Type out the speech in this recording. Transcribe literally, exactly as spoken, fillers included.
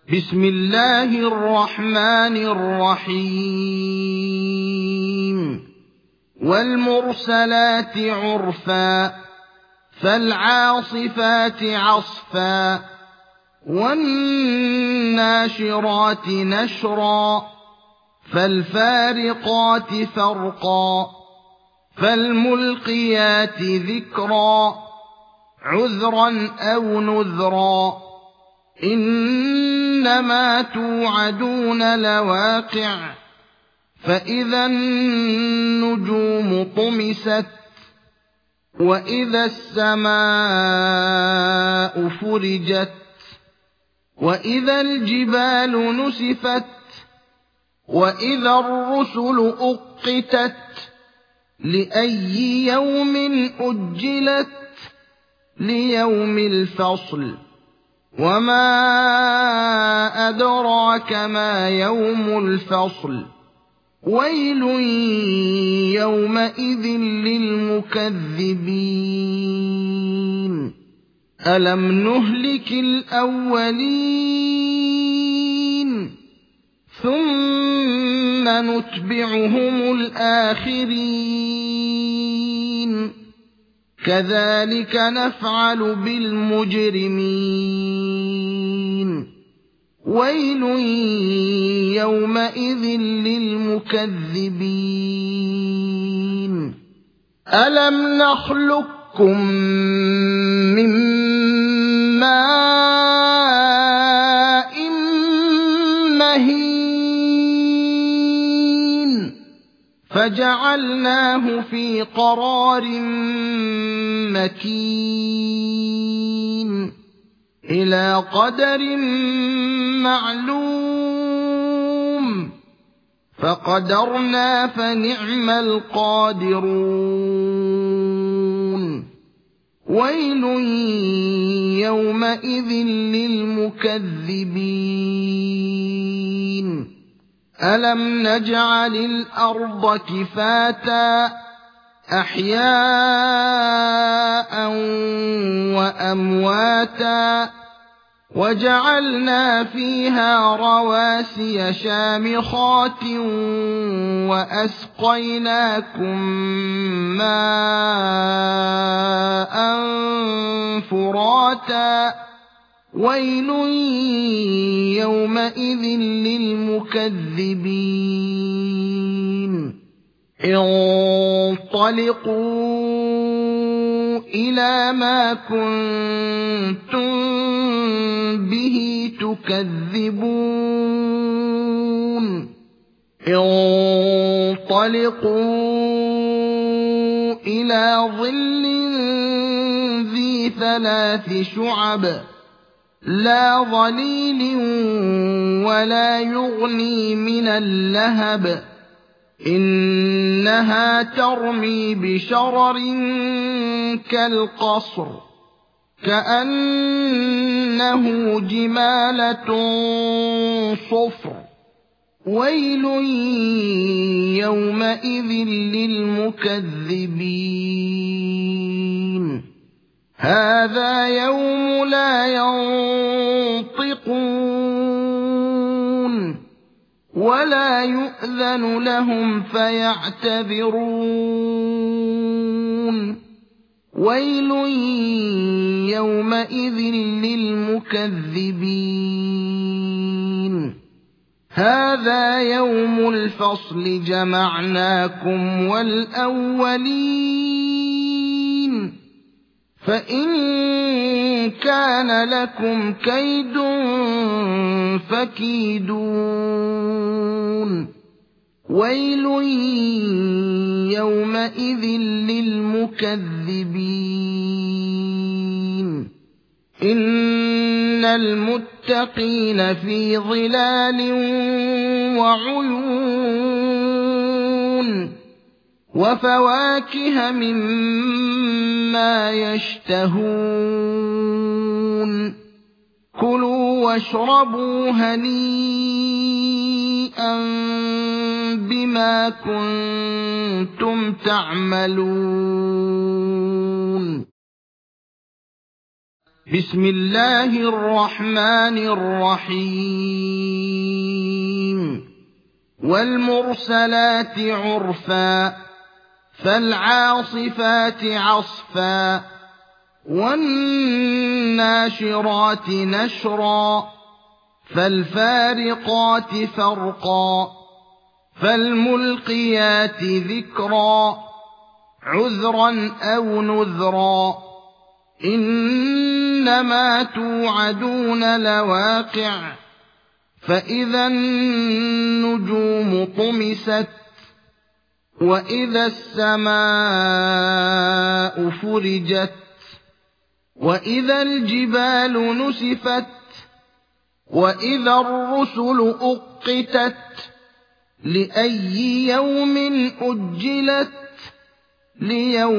بسم الله الرحمن الرحيم والمرسلات عرفا فالعاصفات عصفا والناشرات نشرا فالفارقات فرقا فالملقيات ذكرا عذرا أو نذرا إنما توعدون لواقع فإذا النجوم طمست وإذا السماء فرجت وإذا الجبال نسفت وإذا الرسل أقتت لأي يوم أجلت ليوم الفصل وما أدراك ما يوم الفصل ويل يومئذ للمكذبين ألم نهلك الأولين ثم نتبعهم الآخرين كذلك نفعل بالمجرمين ويل يومئذ للمكذبين ألم نخلقكم من ماء مهين فجعلناه في قرار مكين إلى قدر معلوم فقدرنا فنعم القادرون ويل يومئذ للمكذبين ألم نجعل الأرض كفاتا أحياء وأمواتا وجعلنا فيها رواسي شامخات وأسقيناكم ماء فراتا ويل يومئذ للمكذبين انطلقوا إلى ما كنتم به تكذبون انطلقوا إلى ظل ذي ثلاث شعب لا ظليل ولا يغني من اللهب إنها ترمي بشرر كالقصر كأنه جمالة صفر ويل يومئذ للمكذبين هذا يوم لا ينطقون ولا يؤذن لهم فيعتذرون ويل يومئذ للمكذبين هذا يوم الفصل جمعناكم والأولين فإن كان لكم كيد فكيدون ويل يومئذ للمكذبين إن المتقين في ظلال وعيون وفواكه مما يشتهون كلوا واشربوا هنيئا بما كنتم تعملون بسم الله الرحمن الرحيم والمرسلات عرفا فالعاصفات عصفا والناشرات نشرا فالفارقات فرقا فالملقيات ذكرا عذرا أو نذرا إنما توعدون لواقع فإذا النجوم طمست وإذا السماء فرجت وإذا الجبال نسفت وإذا الرسل أقتت لأي يوم أجلت ليوم